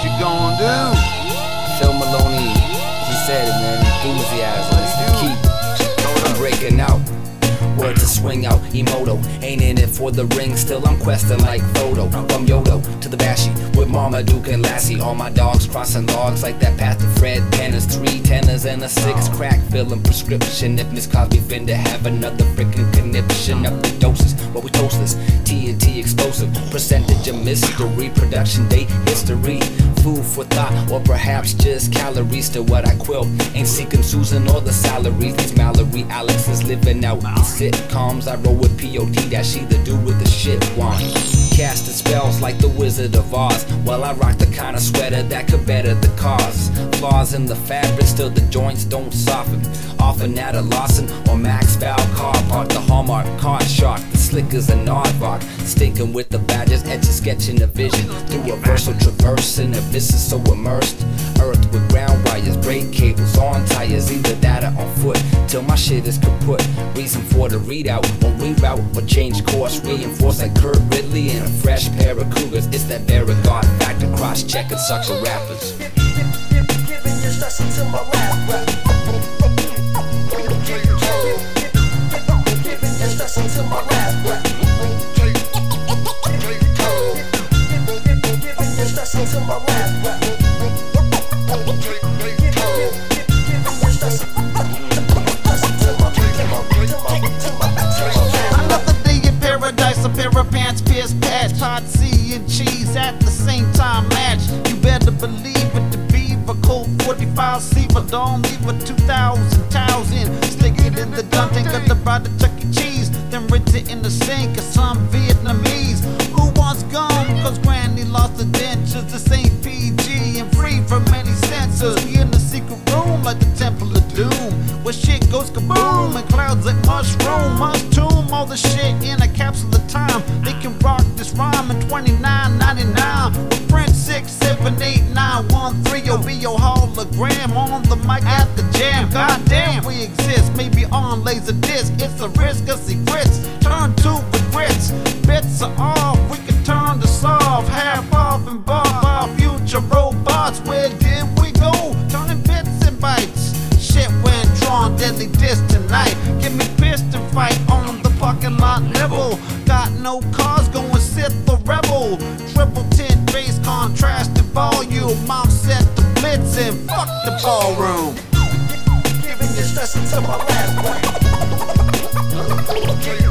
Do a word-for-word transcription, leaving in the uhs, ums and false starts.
you gonna do? Phil Maloney, he said it, man. Enthusiasm is the key. I'm breaking out. Word to swing out, Emoto. Ain't in it for the ring, still I'm questing like Frodo. From Yodo to the Bashi, with Marmaduke and Lassie. All my dogs crossing logs like that path to Fred Penners. Three tenors and a six crack, filling prescription. If Miss Cosby finna have another freaking conniption. Up the doses, what we toast this T N T explosive. Percentage of mystery, production date history. Food for thought, or perhaps just calories to what I quill. Ain't seeking Susan or the salaries. These Mallory Alex is living out sitcoms. I roll with P O D, that she the dude with the shit wand. Casting spells like the Wizard of Oz. Well, I rock the kind of sweater that could better the cause. Flaws in the fabric, still the joints don't soften. Often at a Lawson or Max Val car park. The Hallmark card shark, the slick as an aardvark. Stinking with the badges, etch a sketching a vision. Through a versal traversing abysses so immersed. Earth with ground wires, brake cables on tires. Either that or on foot, till my shit is kaput. Reason for the readout, won't reroute or change course. Reinforce like Kurt Ridley and a fresh pair of Cougars. It's that Beauregard factor, cross-checking sucker rappers. Giving your stress into my rap rap. Giving your stress into my rap rap. Giving your stress into my rap rap. Another day in paradise, a pair of pants, pierce patch, hot C and cheese at the same time match. You better believe it to be a Colt forty-five C, but don't leave a two thousand towels in. Stick it in the dump, think of the bride of Chuck E. Cheese, then rinse it in the sink of some Vietnamese. Who wants gum? Cause Granny lost the dentures. This ain't P G and free from any censors. We in the secret room like the Temple of Doom, where shit goes kaboom and clouds like mushroom. Must tomb all the shit in a capsule of time. They can rock this rhyme in twenty-nine ninety-nine. With print six seven eight nine one three. You'll be your hologram on the mic at the jam. Goddamn, we exist, maybe on laser disc. It's a risk of secrets, turn to regrets. Bits are off, we can turn to soft. Half off and bob our future robots. Where did we go? Turning bits and bytes. Shit went drawn, deadly diss tonight. Give me pissed and fight on the parking lot level. Got no cars, going sit the rebel. Triple tint bass, contrasted volume. Mom set the blitz and fuck the ballroom. Giving your stress into my rap rap.